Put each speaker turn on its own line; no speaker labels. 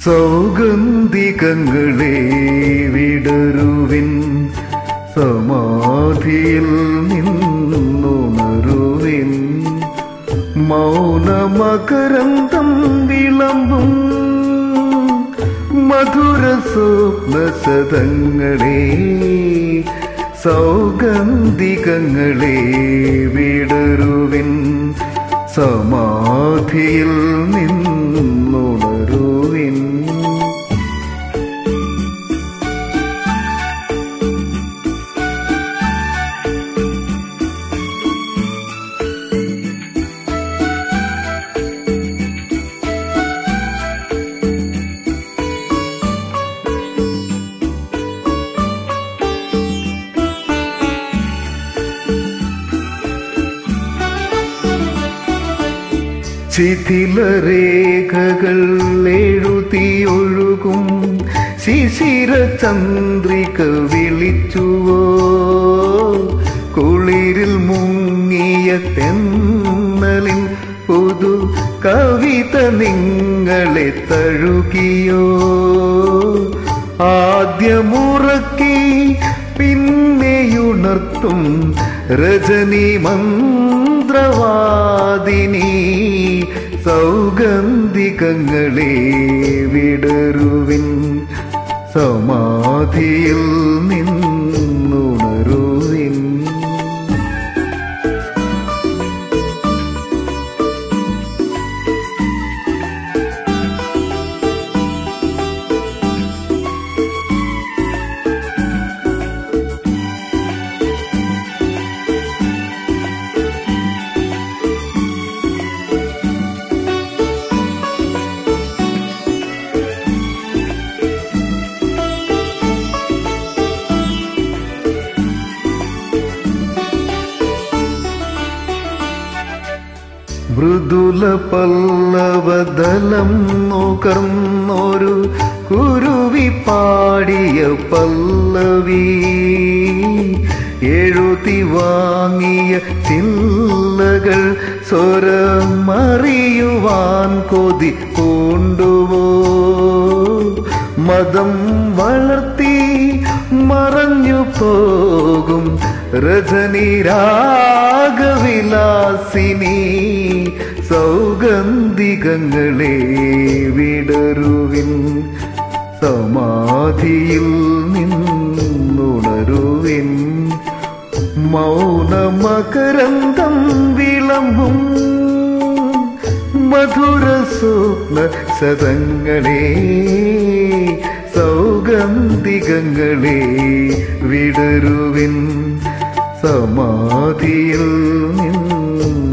സൗഗന്ധികങ്ങളെ വിടരുവിൻ, സമാധിയിൽ നിന്നുണരുവിൻ. മൗനമകരന്തം വിളമ്പും മധുര സ്വപ്നസതങ്ങളെ, സൗഗന്ധികങ്ങളെ വിടരുവിൻ, സമാധിയിൽ നിന്നുണരുവിൻ. ശിഥിലരേഖകൾ എഴുതിയൊഴുകും ശിശിര ചന്ദ്രിക വിളിച്ചുവോ, കുളിരിൽ മുങ്ങിയ തെന്നലിൻ പുതു കവിത നിങ്ങളെ തഴുകിയോ. ആദ്യമുറക്കി പിന്നെയുണർത്തും രജനി മന്ത്രവാദിനി, സൗഗന്ധികങ്ങളെ വിടരുവിൻ, സമാധിയിൽ നിന്നുണരുവിൻ. മൃദുല പല്ലവദലം നുകർന്നൊരു കുരുവി പാടിയ പല്ലവി, എഴുതി വാങ്ങിയ ചില്ലകൾ സ്വരമറിയുവാൻ കൊതി പൂണ്ടുവോ. മതം വളർത്തി മറഞ്ഞു പോകും രജനി രാഗവിലാസിനി, സൗഗന്ധികങ്ങളെ വിടരുവിൻ, സമാധിയിൽ നിന്നുണരുവിൻ. മൗനമകരന്തം വിളമ്പും മധുര സ്വപ്ന സതങ്ങളെ, സൗഗന്ധികങ്ങളെ വിടരുവിൻ, സമാധിയിൽ നിന്നു